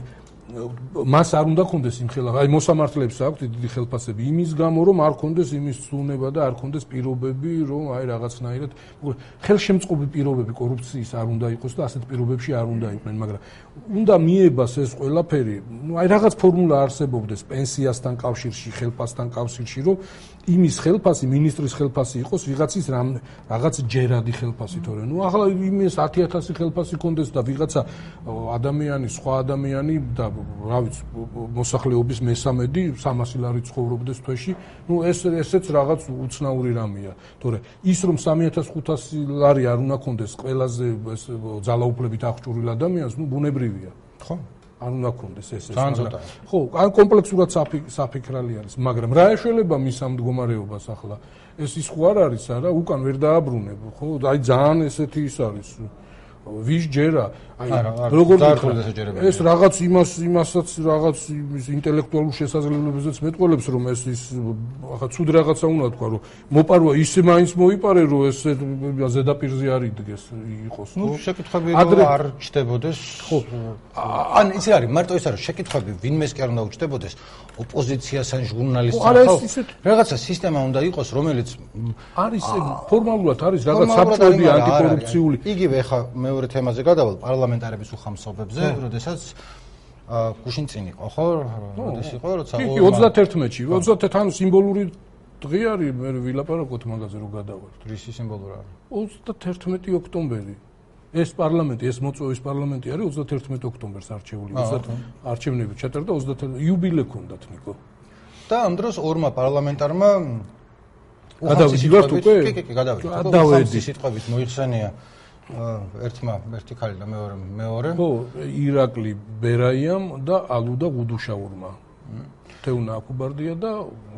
[SPEAKER 2] მას არ უნდა კონდეს იმ ხელა, აი მოსამართლეებს აქვს დიდი ხელფასები იმის გამო, რომ არ კონდეს იმის ცუნება და არ კონდეს პირობები, რომ აი რაღაცნაირად ხელშემწყობი პირობები კორუფციის არ უნდა იყოს და ასეთ პირობებში არ უნდა იყვნენ, მაგრამ უნდა მიებას ეს ყველაფერი, აი რაღაც ფორმულა არსებობდეს პენსიასთან კავშირში, ხელფასთან კავშირში, რომ იმის ხელფასი, მინისტრის ხელფასი იყოს ვიღაცის რაღაც ჯერადი ხელფასი, თორე ახლა იმის 10,000 ხელფასი კონდეს და ვიღაცა ადამიანი, სხვა ადამიანი და რა ვიცი, მოსახლეობის მესამედი 300 ლარი ცხოვრობდეს თვეში, ესეც რაღაც უცნაური რამეა, თორე ის რომ 3,500 ლარი არ უნდა კონდეს ყველაზე ძალაუფლებით აღჭურვილ ადამიანს, ბუნებრივია.
[SPEAKER 1] ხო?
[SPEAKER 2] არ უნდა კონდეს ეს. ხო, ან კომპლექსურად საფიქრალი არის, მაგრამ რა ეშველება მის ამ მდგომარეობას ახლა? ეს ის ხო არ არის არა, უკან ვერ დააბრუნებ, ხო? აი ძალიან ესეთი ის არის. ვის ჯერა? აი როგორ ეს რაღაც იმასაც რაღაც ინტელექტუალურ შესაძლებლობებზეც მეტყველებს, რომ ეს ახლა ცუდ რაღაცა უნდა თქვა, რომ მოპარვა ისე მაინც მოიპარე, რომ ეს ზედაპირზე არ იდგეს იყოს, ხო?
[SPEAKER 1] შეკითხვები არ ჩდებოდეს. ხო. ან ისი არის, მარტო ის არის, შეკითხვები ვინმეს კი არ უნდა უჩდებოდეს, ოპოზიციას ან ჟურნალისტებს. რაღაცა სისტემა უნდა იყოს, რომელიც
[SPEAKER 2] არის ფორმალურად არის რაღაც საბჭოები ანტიკორუფციული.
[SPEAKER 1] იგივე ხა მეორე თემაზე გადავალ პარლამენტარების უხამსობებზე, როდესაც გუშინ წინ იყო, ხო? როდეს იყო, როცა
[SPEAKER 2] 31-ში, 31 ანუ სიმბოლური დღე არის, მე ვილაპარაკოთ მაგაზე რომ გადავართ.
[SPEAKER 1] რისი სიმბოლური არის?
[SPEAKER 2] 31 ოქტომბერი. ეს პარლამენტი, ეს მოწვევის პარლამენტი არის 31 ოქტომბერს არჩეული. არჩევნები ჩატარდა 31 იუბილე ქონდათ, ნიკო. და
[SPEAKER 1] ამ დროს ორმა პარლამენტარმა
[SPEAKER 2] გადავიდივართ უკვე?
[SPEAKER 1] კი, გადავედი. სიტყვებით მოიხსენია ერთი ქალი და მეორე.
[SPEAKER 2] ხო, ირაკლი ბერაიამ და ალუდა გუდუშაურმა. თეუნა აკუბარდია და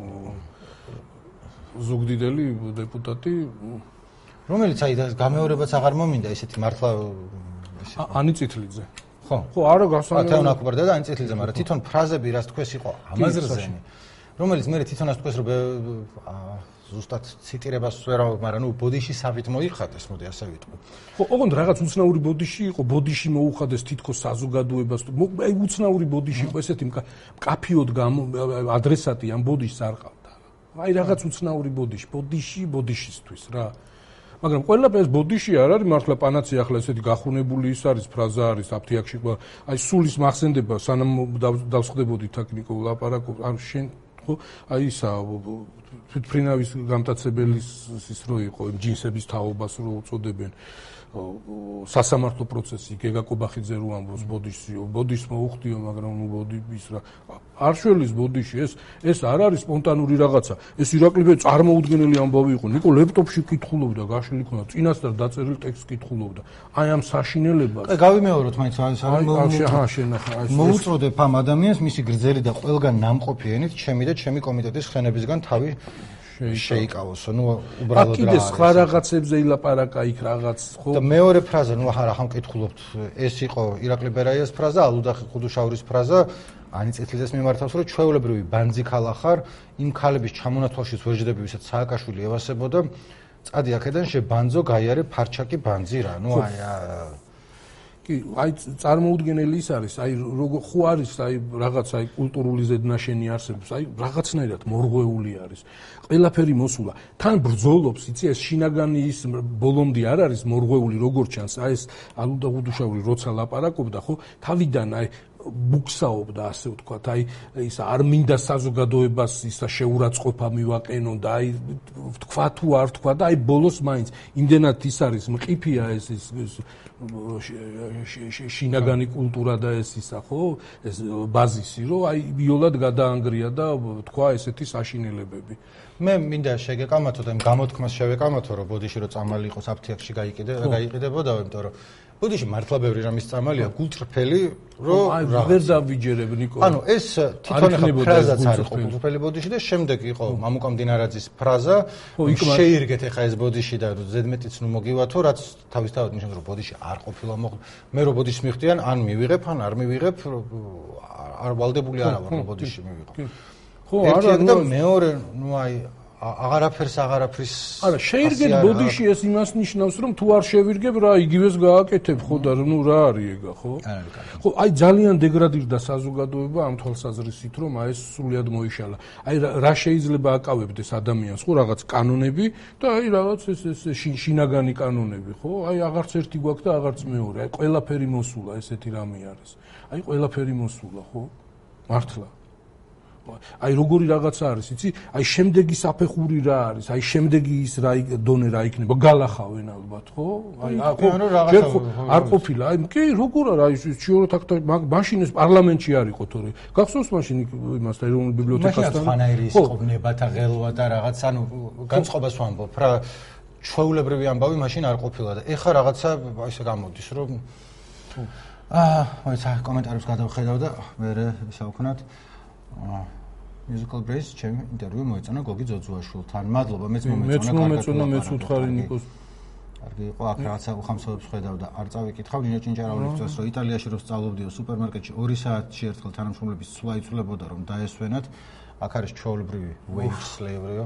[SPEAKER 2] ზუგდიდელი დეპუტატი,
[SPEAKER 1] რომელიც აი და გამეორებაც აღარ მომინდა ესეთი მართლა
[SPEAKER 2] ანი წითლიძე.
[SPEAKER 1] ხო,
[SPEAKER 2] არა გასაუბრებელი.
[SPEAKER 1] თეუნა აკუბარდია და ანი წითლიძე, მაგრამ თვითონ ფრაზები რას თქვეს იყო ამაზრზენი, რომელიც მე თვითონაც თქვეს რომ ზუსტად ციტირებას ვერავ, მაგრამ ბოდიში სავით მოიხადეს, მოდი ასე ვიტყვი.
[SPEAKER 2] ხო, ოღონდ რაღაც უცნაური ბოდიში იყო, ბოდიში მოუხადეს თითქოს საზოგადოებას. აი უცნაური ბოდიში იყო, ესეთი მკაფიოდ ადრესატი ამ ბოდიშს არ ყავდა. აი რაღაც უცნაური ბოდიშისთვის რა. მაგრამ ყველაფერს ბოდიში არ არის მართლა პანაცია, ახლა ესეთი გახუნებული ის არის, ფრაზა არის აფთიაქში, აი სულის მახსენდება, სანამ დავსხდებოდით აქ ნიკო ლაპარაკობ, ან შენ ხო, აი ისა თვითფრინავის გამტაცებელის ის რო იყო, ჯინსების თაობას რო უწოდებენ. სასამართლო პროცესი გეგა კობახიძე რო ამბობს ბოდიშს მოუხდიო, მაგრამ ბოდიშ რა არ შველის ბოდიში ეს არ არის სპონტანური რაღაცა. ეს ირაკლი წარმოუდგენელი ამბავი იყო. ნიკო ლეპტოპში კითხულობდა, გაშლილი ქონდა, წინასწარ დაწერილ ტექსტს კითხულობდა. აი ამ საშინელებას.
[SPEAKER 1] აი გავიმეოროთ მაინც
[SPEAKER 2] შენახა.
[SPEAKER 1] მოუწოდებ ამ ადამიანს მისი გრძელი და ყველგან ნამყოფი ენით ჩემი და ჩემი კომიტეტის ხენებისგან თავი შეიკავოსო, უბრალოდ რა.
[SPEAKER 2] კიდე სხვა რაღაცებზე ილაპარაკა იქ რაღაც, ხო?
[SPEAKER 1] და მეორე ფრაზა, ახლა ხომ კითხულობთ, ეს იყო ირაკლი ბერაიას ფრაზა, ალუდა ხუდუშაურის ფრაზა, ანი წითლიძეს მიმართავს, რომ ჩვეულებრივი ბანძი ქალა ხარ, იმ ქალების ჩამონათვალშიც ვერ ჯდები, ვისაც სააკაშვილი ევასებოდა, წადი აქედან შებანძო, გაიარე ფარჩაკი ბანძი რა.
[SPEAKER 2] აი წარმოუდგენელი ის არის, აი როგორ ხო არის, აი რაღაც აი კულტურული ზედნაშენი არსებობს, აი რაღაცნაირად მორღვეული არის. ყველაფერი მოსულა. თან ბრძოლობს, იცი ეს შინაგანი ის ბოლომდე არ არის მორღვეული, როგორ ჩანს, აი ეს ალუდა გუდუშაური როცა ლაპარაკობდა, ხო, თავიდან აი ბუქსაობდა, ასე ვთქვათ, აი ის არ მინდა საზოგადოებას ისა შეურაცხყოფა მივაყენო და აი თქვა თუ არ თქვა და აი ბოლოს მაინც იმდენად ის არის მყიფია ეს შინაგანი კულტურა და ეს ისა, ხო, ეს ბაზისი, რომ აი ბიოლად გადაანგრია და თქვა ესეთი საშინელებები.
[SPEAKER 1] მე მინდა შეგეკამათო და იმ გამოთქმას შევეკამათო, რომ ბოდიში რო წამალი იყოს აფთიაქში გაიყიდებოდა, იმიტომ რომ ბოდიში მართლა ბევრი რამის წამალია, გულწრფელი, რომ
[SPEAKER 2] ვერ დავიჯერებ ნიკო.
[SPEAKER 1] ანუ ეს თვითონ ფრაზაც არის გულწრფელი ბოდიში და შემდეგ იყო მამუკა მდინარაძის ფრაზა, შეირგეთ ახლა ეს ბოდიში და ზედმეტიც ნუ მოგივათო, რაც თავისთავად ნიშნავს, რომ ბოდიში არ ყოფილა მე რო ბოდიშს მიხდიან, ან მივიღებ, ან არ მივიღებ, არ ვალდებული არა ვარ ბოდიში მივიღო. ხო, არა და მეორე, ნუ აი აღარაფრის
[SPEAKER 2] არა შეირგეთ ბოდიში ეს იმას ნიშნავს რომ თუ არ შევირგებ რა იგივეს გააკეთებ ხო და ნუ რა არის ეგა ხო ხო აი ძალიან დეგრადირდა საზოგადოება ამ თვალსაზრისით რომ აი ეს სულიად მოიშალა აი რა შეიძლება აკავებდეს ადამიანს ხო რაღაც კანონები და აი რაღაც ეს შინაგანი კანონები ხო აი აღარც ერთი გვაქვს და აღარც მეორე აი ყველაფერი მოსულა ესეთი რამე არის აი ყველაფერი მოსულა ხო მართლა აი როგორი რაღაცა არის იცი აი შემდეგი საფეხური რა არის აი შემდეგი ის რა დონე რა იქნება გალახავენ ალბათ ხო აი ხო არ ყოფილა აი კი როგორ არა აი შიოროთ აქ მაშინ ეს პარლამენტში არ იყო თორე გახსოვს მაშინ იმასთან ეროვნულ ბიბლიოთეკასთან
[SPEAKER 1] მაშინ ხანაირი ის ყოფნება და ღელვა და რაღაც ანუ განწყობას ვამბობ რა ჩვეულებრივი ამბავი მაშინ არ ყოფილა და ეხა რაღაცა ესე გამოდის რომ აი კომენტარებს გადავხედავ და მე ისე ვქნათ Musical Brace ჩემი ინტერვიუ მოეწონა გოგი ძოძუაშვილთან. მადლობა, მეც
[SPEAKER 2] მომეწონა, მეც უთხარი ნიკოს.
[SPEAKER 1] კარგი იყო, აქ რაღაცა უხამსოებს ხედავ და არ წავიკითხავ ნინო ჭინჭარავლის წეს, რომ იტალიაში რო სწავლობდიო სუპერმარკეტში 2 საათში ერთხელ თანამშრომლების ცვლა იცვლებოდა რომ დაესვენათ. აქ არის ჩვეულებრივი wage slavery-ო,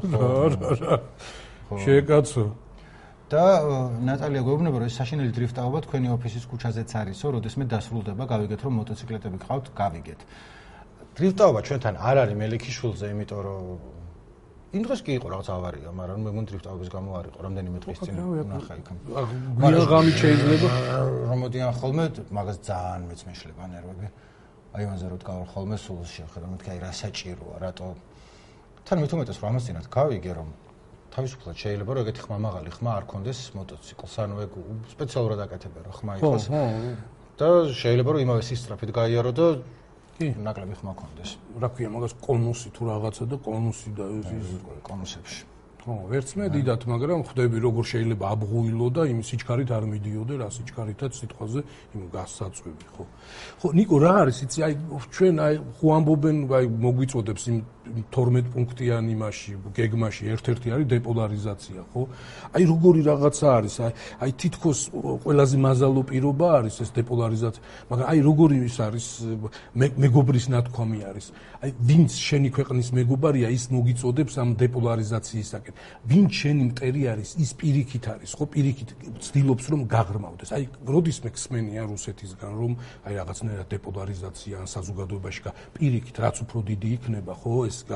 [SPEAKER 2] ხო? შეეკაცო.
[SPEAKER 1] და ნატალია გვეუბნება რომ ეს საშინელი დრიფტაობა თქვენი ოფისის ქუჩაზეც არისო, როდესმე დასრულდება, გავიგეთ რომ მოტოციკლეტები გყავთ, გავიგეთ. დრიფტაობა ჩვენთან არ არის მელიქიშვილზე, იმიტომ რომ იმ დღეს კი იყო რაღაც ავარია, მაგრამ მე მგონი დრიფტაობის გამო არ იყო, რამდენიმე დღის წინ ნახე იქ.
[SPEAKER 2] გვიაღამით შეიძლება
[SPEAKER 1] რომ მოდიან ხოლმე, მაგას ძალიან მეც მეშლება ნერვები. აი ამაზე რო დგავარ ხოლმე სულს შეხედა, მეთქი აი რა საჭიროა, რატო თან მით უმეტეს რომ ამასთანაც გავიგე რომ თავისუფლად შეიძლება რომ ეგეთი ხმამაღალი ხმა არ კონდეს მოტოციკლს, ანუ ეგ სპეციალურად აკეთებენ რა ხმა იყოს. და შეიძლება რომ იმავე სისწრაფით გაიარო და ნაკლები ხმა კონდეს.
[SPEAKER 2] რა ქვია, მაგას კონუსი თუ რაღაცა და კონუსი და ეს
[SPEAKER 1] კონუსებში.
[SPEAKER 2] ხო, ვერც მე დიდათ, მაგრამ ხვდები როგორ შეიძლება აბღუილო და იმ სიჩქარით არ მიდიოდე, რა სიჩქარითაც სიტყვაზე იმ გასაწვევი, ხო. ხო, ნიკო რა არის, იცი, აი ჩვენ აი ხო ამბობენ, აი მოგვიწოდებს იმ 12 პუნქტიან იმაში, გეგმაში ერთ-ერთი არის დეპოლარიზაცია, ხო? აი როგორი რაღაცა არის, აი თითქოს ყველაზე მაზალო პირობა არის ეს დეპოლარიზაცია, მაგრამ აი როგორი ის არის მეგობრის ნათქვამი არის. აი ვინც შენი ქვეყნის მეგობარია, ის მოგიწოდებს ამ დეპოლარიზაციისაკენ. ვინც შენი მტერი არის, ის პირიქით არის, ხო? პირიქით ცდილობს რომ გაღრმავდეს. აი როდის მე ხსმენია რუსეთისგან რომ აი რაღაცნაირად დეპოლარიზაცია ან საზოგადოებაში პირიქით რაც უფრო დიდი იქნება, ხო?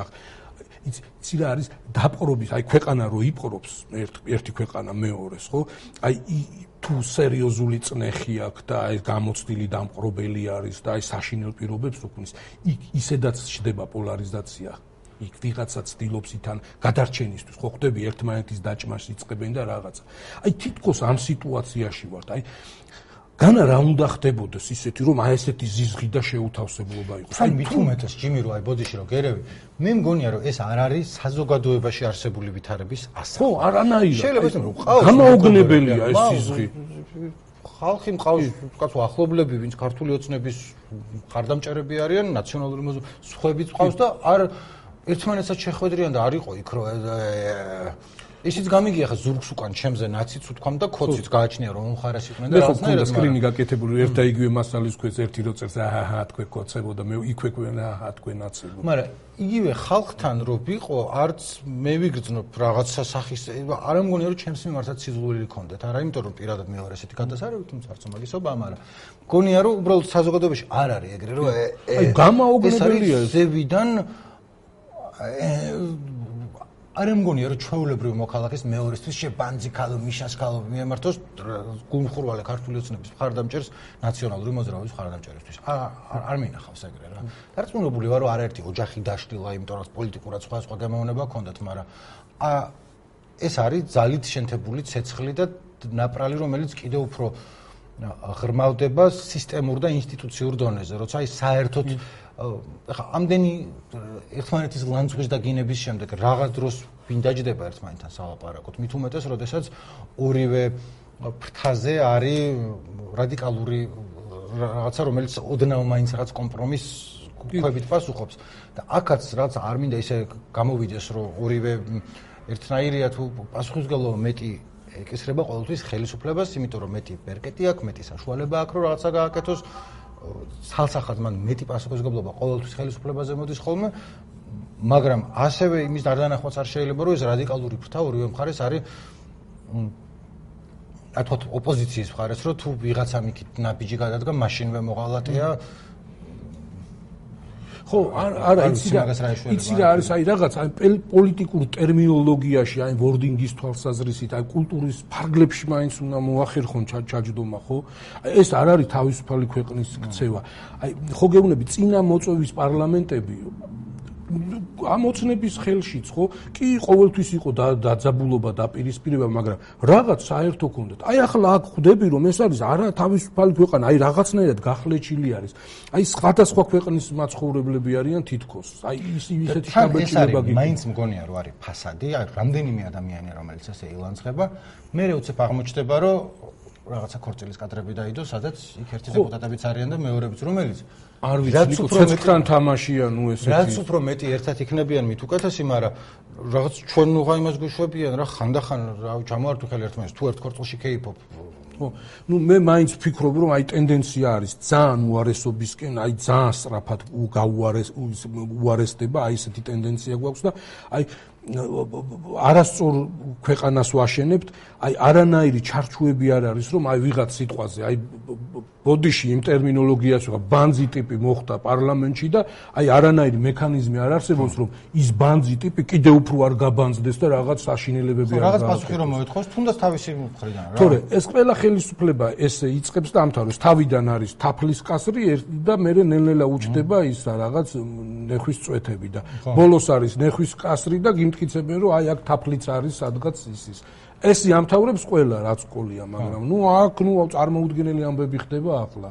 [SPEAKER 2] იცი რა არის დაპყრობის, აი ქვეყანა რო იპყრობს ერთი ქვეყანა მეორეს, ხო? აი თუ სერიოზული წნეხი აქვს და აი გამოცდილი დამპყრობელი არის და აი საშინელ პირობებს უქმნის, იქ ისედაც ჩდება პოლარიზაცია. იქ ვიღაცა ცდილობს თან გადარჩენისთვის, ხო ხვდები ერთმანეთის დაჭმას იწყებენ და რაღაცა. აი თითქოს ამ სიტუაციაში ვართ, აი განა რა უნდა ხდებოდეს ისეთი რომ აი ესეთი ზიზღი და შეუთავსებლობა იყოს.
[SPEAKER 1] აი მით უმეტეს ჯიმი რო აი ბოდიში რო გერევი, მე მგონია რომ ეს არ არის საზოგადოებაში არსებული ვითარების ასახვა.
[SPEAKER 2] ხო, არანაირად.
[SPEAKER 1] შეიძლება ეს რომ ყავს
[SPEAKER 2] გამაოგნებელია ეს ზიზღი.
[SPEAKER 1] ხალხი მყავს, კაცო ახლობლები, ვინც ქართული ოცნების ხარდამჭერები არიან, ნაციონალური სხვებიც მყავს და არ ერთმანეთსაც შეხვედრიან და არ იყო იქ რომ ისიც გამიგია ხა ზურგს უკან ჩემზე ნაციც უთქვამ და ქოციც გააჩნია რომ უმხარეს იყვნენ და
[SPEAKER 2] რაღაცნაირად სკრინი გაკეთებული ერთ და იგივე მასალის ქვეშ ერთი რო წერს აჰა თქვენ ქოცებო და მე იქვე აჰა თქვენ ნაცებო.
[SPEAKER 1] მაგრამ იგივე ხალხთან რო ვიყო არც მე ვიგრძნობ რაღაცა სახის არ მგონია რომ ჩემს მიმართაც სიზღვრილი ქონდეთ არა იმიტომ რომ პირადად მე ვარ ესეთი გადასარევი თუმცა არც მაგისობა მაგრამ მგონია რომ უბრალოდ საზოგადოებაში არ არის ეგრე რომ
[SPEAKER 2] აი გამაოგნებელია
[SPEAKER 1] ეს ზევიდან არ მგონია რომ ჩვეულებრივი მოქალაქის მეორესთვის შებანძი ქალო მიშას ქალო მიემართოს გულმხურვალე ქართული ოცნების მხარდამჭერს ნაციონალური მოძრაობის მხარდამჭერისთვის არ მინახავს ეგრე რა დარწმუნებული ვარ რომ არაერთი ოჯახი დაშლილა იმიტომ რომ პოლიტიკურად სხვა გამოვნება ჰქონდათ მაგრამ ეს არის ძალით შენთებული ცეცხლი და ნაპრალი რომელიც კიდევ უფრო ღრმავდება სისტემურ და ინსტიტუციურ დონეზე როცა აი საერთოდ ახლა ამდენი ერთმანეთის ლანძღვის და გინების შემდეგ რაღაც დროს ვინ დაჯდება ერთმანეთთან სალაპარაკოთ მით უმეტეს როდესაც ორივე ფრთაზე არის რადიკალური რაღაცა რომელიც ოდნავ მაინც რაღაც კომპრომისს ხვებით პასუხობს და აქაც რაც არ მინდა ისე გამოვიდეს რომ ორივე ერთნაირია თუ პასუხისმგებლობა მეტი ეკისრება ყოველთვის ხელისუფლებას იმიტომ რომ მეტი ბერკეტი აქვს მეტი საშუალება აქვს რომ რაღაცა გააკეთოს სალსახად მან მეტი პასუხისმგებლობა ყოველთვის ხელისუფლებაზე მოდის ხოლმე მაგრამ ასევე იმის დარდანახვაც არ შეიძლება რომ ეს რადიკალური ფრთა ორივე მხარეს არის ათოთ ოპოზიციის მხარეს რომ თუ ვიღაცამ იქით ნაბიჯი გადადგა მაშინვე მოღალატეა
[SPEAKER 2] ხო არა იცი რა არის აი რაღაც აი პოლიტიკურ ტერმინოლოგიაში აი ვორდინგის თვალსაზრისით აი კულტურის ფარგლებში მაინც უნდა მოახერხონ ჩაჯდომა ხო ეს არ არის თავისუფალი ქვეყნის ქცევა აი ხო გეუბნები წინა მოწვევის პარლამენტები ამოცნების ხელშიც ხო კი ყოველთვის იყო დაძაბულობა დაპირისპირება მაგრამ რაღაც საერთო კონდეთ აი ახლა აქ ხვდები რომ ეს არის არა თავისუფალი ქვეყანა აი რაღაცნაირად გახლეჩილი არის აი სხვადასხვა ქვეყნის მაცხოვრებლები არიან თითქოს აი ისეთი შაბეჭდილება გიქონდა
[SPEAKER 1] მაინც მგონია რომ არის ფასადი აი რამდენიმე ადამიანი რომელიც ესე ილანცხება მე უცებ აღმოჩნდება რომ რაღაცა ქორწილის კადრები დაიდო სადაც იქ ერთი დეპუტატებიც არიან და მეორეც რომელიც
[SPEAKER 2] არ ვიცი ცეცხლთან თამაშია ნუ ესეთი
[SPEAKER 1] რაც უფრო მეტი ერთად იქნებიან მით უკეთესი მაგრამ რაღაც ჩვენ ნუღა იმას გვიშვებიან რა ხანდახან რა ჩამოართვი ხელი ერთმანეთს თუ ერთ ქორწილში ქეიფობ
[SPEAKER 2] ხო ნუ მე მაინც ვფიქრობ რომ აი ტენდენცია არის ძალიან უარესობისკენ აი ძალიან სწრაფად უარესდება აი ესეთი ტენდენცია გვაქვს და აი არასწორ ქვეყანას ვაშენებთ აი არანაირი ჩარჩოები არ არის რომ აი ვიღაც სიტყვაზე აი ბოდიში იმ ტერმინოლოგიას ვიღა ბანძი ტიპი მოხდა პარლამენტში და აი არანაირი მექანიზმი არ არსებობს რომ ის ბანძი ტიპი კიდევ უფრო არ გაბანძდეს და რაღაც საშინელებები არ
[SPEAKER 1] რაღაც პასუხი რომ მოეთხოვს თუნდაც თავისი მხრიდან რა
[SPEAKER 2] თორე ეს ყველა ხელისუფლება ესე იწყებს და ამთავრებს თავიდან არის თაფლის კასრი და მერე ნელ-ნელა უჩნდება ის რაღაც ნეხვის წვეთები და ბოლოს არის ნეხვის კასრი და გიმტკიცებენ რომ აი აქ თაფლიც არის სადღაც ის ეს იამთავრებს ყველა რაც ყოლია მაგრამ ნუ აქ ნუ წარმოუდგენელი ამბები ხდება ახლა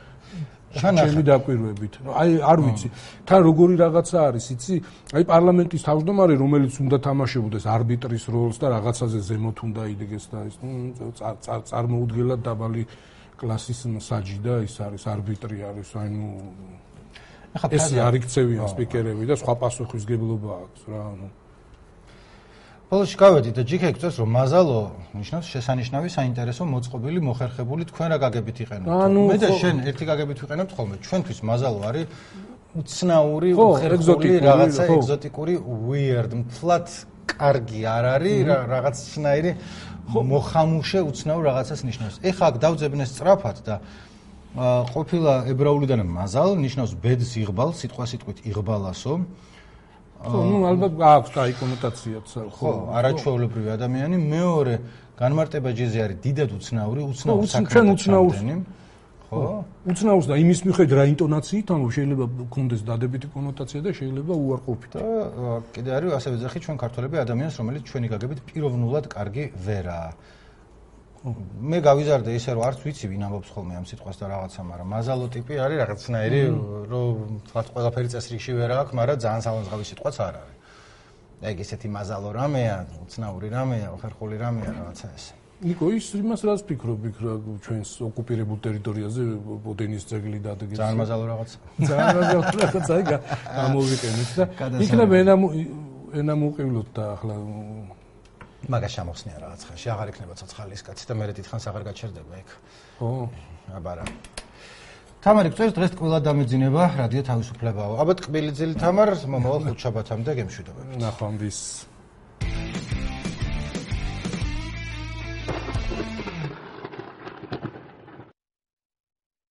[SPEAKER 2] ჩემი დაკვირვებით აი არ ვიცი თან როგორი რაღაცა არის იცი აი პარლამენტის თავმჯდომარე რომელიც უნდა თამაშებოდეს არბიტრის როლს და რაღაცაზე ზემოთ უნდა იდგეს და ის წარმოუდგენლად დაბალი კლასის მსაჯი და ის არის არბიტრი არის აი ნუ ეს არ იქცევიან სპიკერები და სხვა პასუხისგებლობა აქვს რა ნუ
[SPEAKER 1] ბოლოში გავედით და ჯიქე გწევს რომ მაზალო ნიშნავს შესანიშნავი საინტერესო მოწყობილი მოხერხებული თქვენ რა გაგებით იყენებთ მე და შენ ერთი გაგებით ვიყენებთ ხოლმე ჩვენთვის მაზალო არის უცნაური მოხერხებული რაღაცა ეგზოტიკური weird მთლად კარგი არ არის რაღაცნაირი მოხამუშე უცნაურ რაღაცას ნიშნავს ეხლა აქ დავძებნეს სწრაფად და ყოფილა ებრაულიდან მაზალ ნიშნავს ბედს იღბალს სიტყვასიტყვით იღბალასო
[SPEAKER 2] ხო, ნუ ალბათ აქვს კაი კონოტაციაც,
[SPEAKER 1] ხო, არაჩვეულებრივი ადამიანი, მეორე განმარტება ჯეზე არის დიდად უცნაური, უცნაური
[SPEAKER 2] საქმე. ხო? უცნაურს და იმის მიხედვით რა ინტონაციით, ანუ შეიძლება გქონდეს დადებითი კონოტაცია და შეიძლება უარყოფით.
[SPEAKER 1] და კიდე არის ასევე ძახი ჩვენ ქართველები ადამიანს, რომელიც ჩვენი გაგებით პიროვნულად კარგი ვერაა. მე გავიზარდე ისე რომ არც ვიცი ვინ ამბობს ხოლმე ამ სიტყვას და რაღაცა, მაგრამ მაზალო ტიპი არის რაღაცნაირი, რომ თქვათ ყველაფერი წესრიგში ვერ აქვს, მაგრამ ძალიან სალანძღავი სიტყვაც არ არის. ეგ ისეთი მაზალო რამეა, უცნაური რამეა, ხერხული რამეა რაღაცა ეს.
[SPEAKER 2] ნიკო, ის იმას რაც ფიქრობ ჩვენს ოკუპირებულ ტერიტორიაზე ბოდენის ძეგლი დადგეს.
[SPEAKER 1] ძალიან მაზალო რაღაცა.
[SPEAKER 2] ძალიან მაზალო რაღაცა გამოვიყენეთ და იქნება ენა მოყივლოთ და ახლა
[SPEAKER 1] მაგას შემოხსნია რაღაც ხანში, აღარ იქნება ცოცხალის კაცი და მე დიდხანს აღარ გაჩერდება იქ.
[SPEAKER 2] ხო,
[SPEAKER 1] აბარა. თამარი გწევს დღეს ყველა დამეძინება რადიო თავისუფლებაა. აბა ტკბილი ძილი თამარ, მომავალ ხუთშაბათამდე გემშვიდობებით.
[SPEAKER 2] ნახვამდის.